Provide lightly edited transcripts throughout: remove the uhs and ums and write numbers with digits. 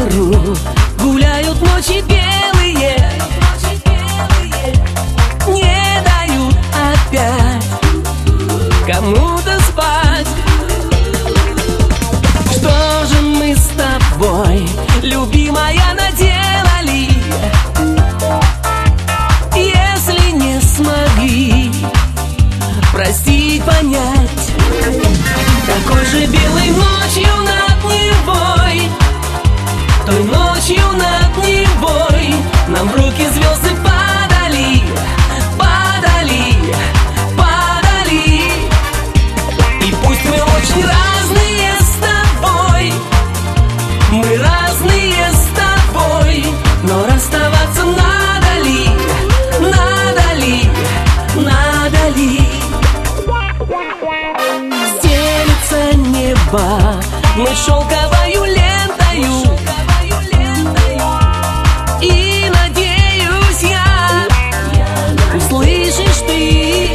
миру гуляют ночи белые, не дают опять кому-то спать. Что же мы с тобой, любимая, наделали, если не смогли простить, понять? Такой же белой ночью над Невой, той ночью над Невой нам в руки звезды падали, падали, падали. И пусть мы очень разные с тобой, мы разные с тобой, но расставаться надо ли, надо ли, надо ли? Стелится небо, мы шелковою лентою, и надеюсь я, услышишь ты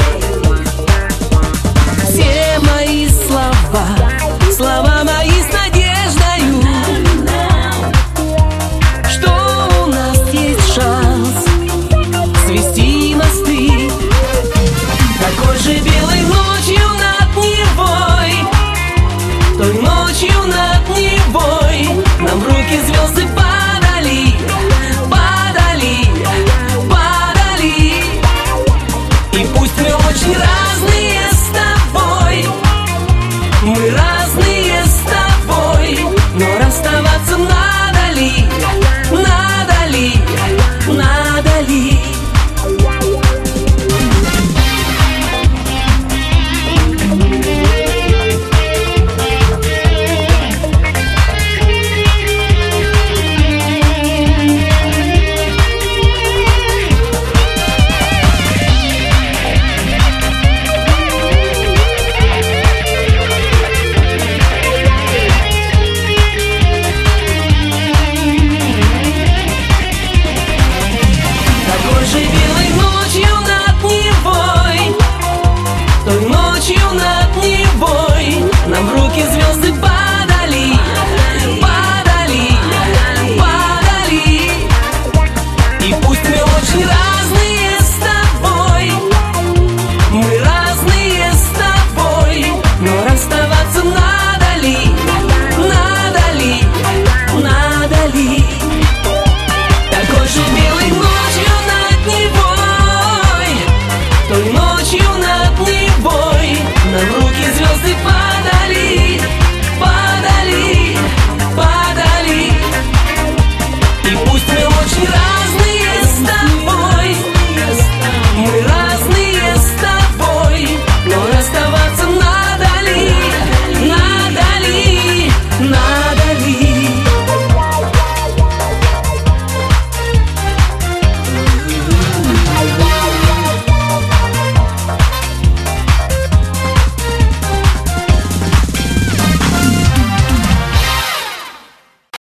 все мои слова, слова мои с надеждою, что у нас есть шанс свести мосты. Такой же белой ночью над Невой, той ночью над Невой нам в руки звезды падали, падали, падали. И пусть мы очень разные с тобой, мы разные.